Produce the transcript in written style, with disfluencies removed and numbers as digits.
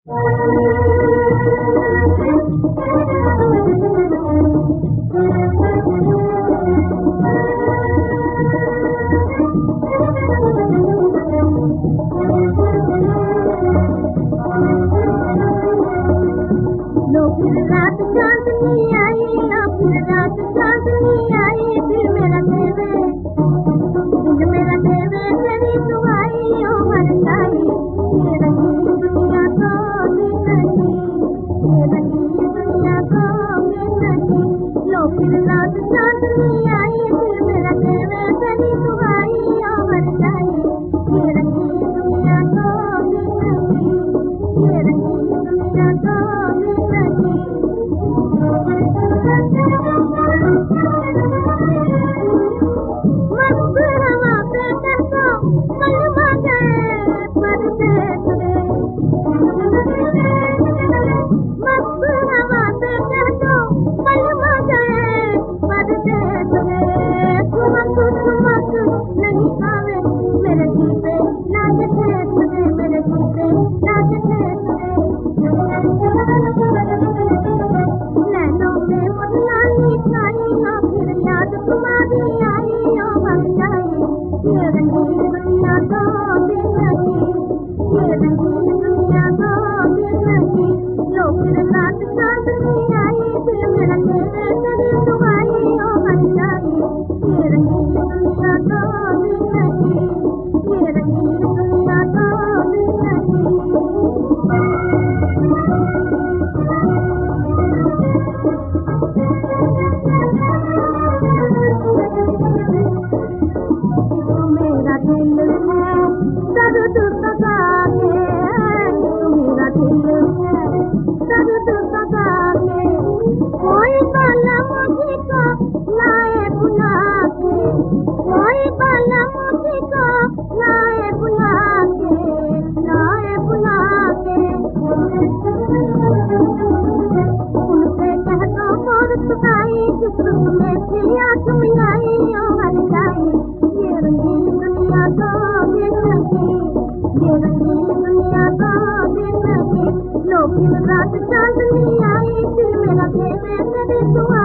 लो फिर रात चांदनी आई, लो फिर रात चांदनी आई, दिल मेरा देवे तेरी दुआई ओ हरसाई। ये रंगी दुनिया को जिंदगी, ये रंगी दुनिया को जिंदगी। लो फिर रात चांदनी आई, दिल मेरा देवे तेरी दुआई ओ हरसाई। ये रंगी दुनिया को जिंदगी, ये रंगी दुनिया को जिंदगी। मस्त हवा पे कहतो मलमा गए परदेस में, मस्त हवा पे कहतो मलमा गए परदेस में। ठुमक ठुमक नहीं आवे मेरे जी पे लागे ठेस में, मेरे जी पे लागे ठेस में। नैनों में मुरलाली छाई, लो फिर याद तुम्हारी आई ओ हरसाई। ये रंगी दुनिया को जिंदगी, ये रंगी दुनिया को जिंदगी। लो फिर रात चांदनी आई, दिल मेरा देवे तेरी दुआई ओ हरसाई। ये रंगी दुनिया को जिंदगी, ये रंगी दुनिया को जिंदगी। मेरा दिल है दर्द सदा के, मेरा दिल है दर्द सदा के। कोई बाला मुझी को लाए बुला के, कोई बाला मुझी को लाए बुला के, लाए बुला के। उनसे कह दो मोर सुनाई, जिस रुख में थी आँख मिलाई ओ हरसाई। ये रंगी दुनिया को जिंदगी, ये रंगी दुनिया को जिंदगी। लो फिर रात चांदनी आई, दिल मेरा देवे तेरी दुआ